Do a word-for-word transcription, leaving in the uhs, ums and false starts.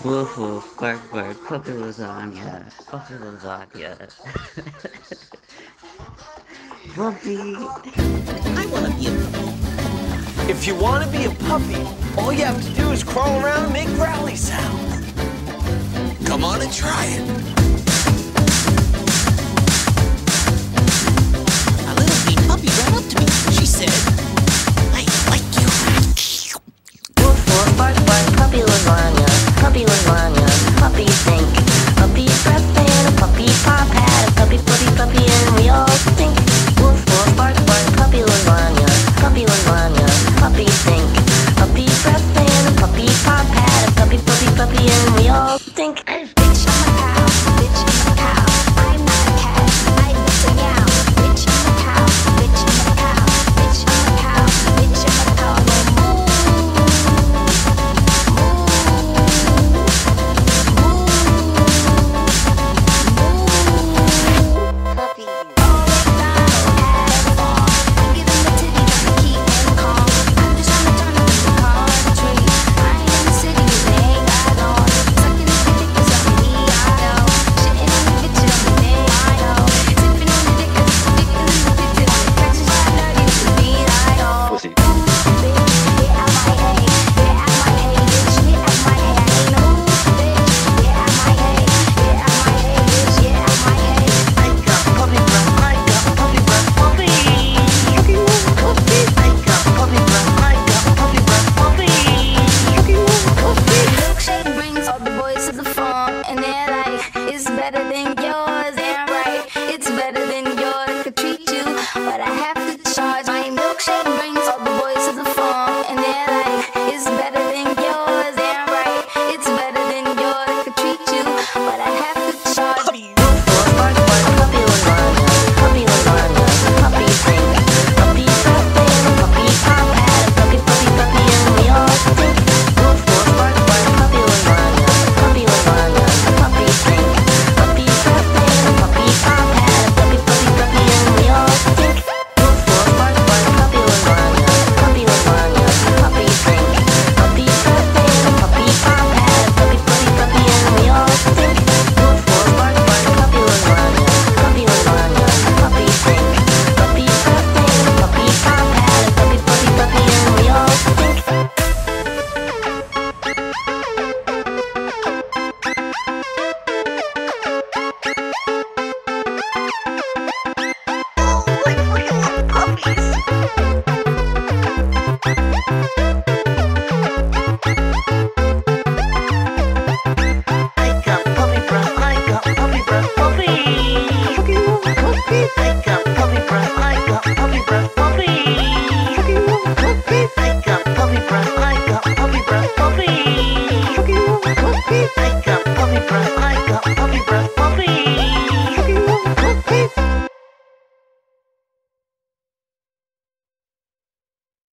Woof woof, bark bark, puppy lasagna, puppy lasagna. Puppy. I want to be a puppy. If you want to be a puppy, all you have to do is crawl around and make growly sounds. Come on and try it. A little wee puppy ran up to me. She said, I like you. Woof woof, bark bark, puppy lasagna, puppy lasagna, puppy stink. Puppy breath and a puppy pop hat, a puppy puppy puppy and we all stink. Woof woof, bark bark, puppy lasagna, puppy lasagna, puppy stink. Puppy breath and a puppy pop hat, a puppy puppy puppy and we all stink. Bitch, I'm a cow, bitch, I'm a cow. I'm not a cat, I'm a meow. Bitch, I'm a cow, bitch, I'm a cow. Bitch, I'm a cow, bitch, I'm a cow. Puppy breath.